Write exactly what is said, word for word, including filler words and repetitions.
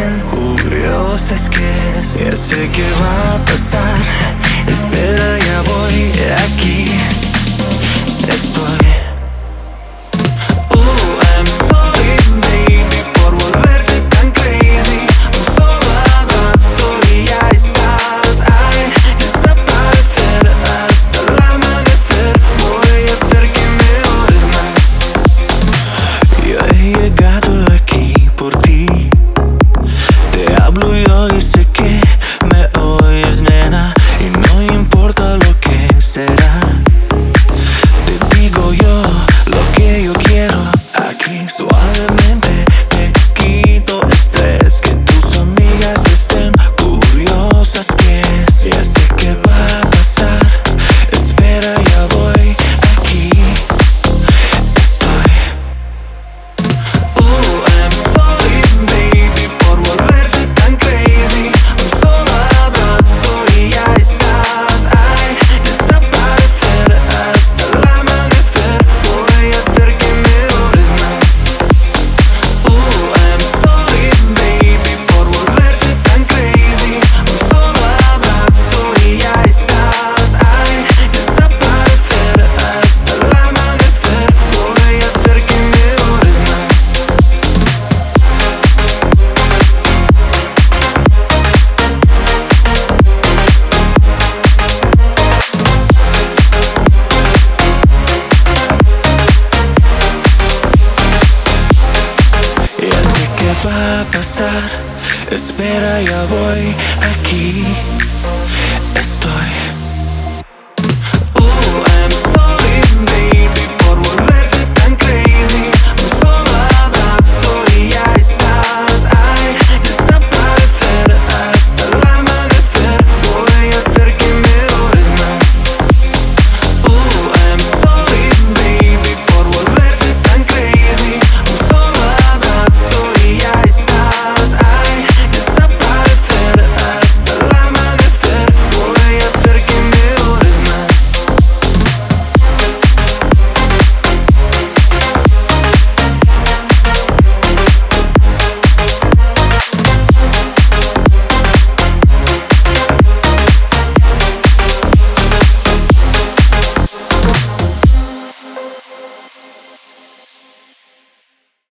estén curiosas que es. Ya sé que va a pasar, espera, ya voy, aquí estoy. Uh, I'm sorry, baby, por volverte tan crazy. Un solo abrazo y ya estás. Ay, desaparecer hasta el amanecer. Voy a hacer que me ores más. Yo he llegado aquí por ti. Te hablo yo y sé que me oyes, nena, y no importa lo que será. Te digo yo lo que yo quiero. Aquí suavemente te quito estrés. Que tus amigas estén curiosas que es. Ya sé que va a pasar, espera, ya voy, aquí estoy. Uh, I'm sorry, baby, por volverte tan crazy. Un solo abrazo y ya estás. Ay, desaparecer hasta el amanecer. Voy a hacer que me ores más. Uh, I'm sorry, baby, por volverte tan crazy. Un solo abrazo y ya estás. Ay, desaparecer hasta el amanecer. Voy a hacer que me ores más. Ya sé que va a pasar, espera, ya voy, aquí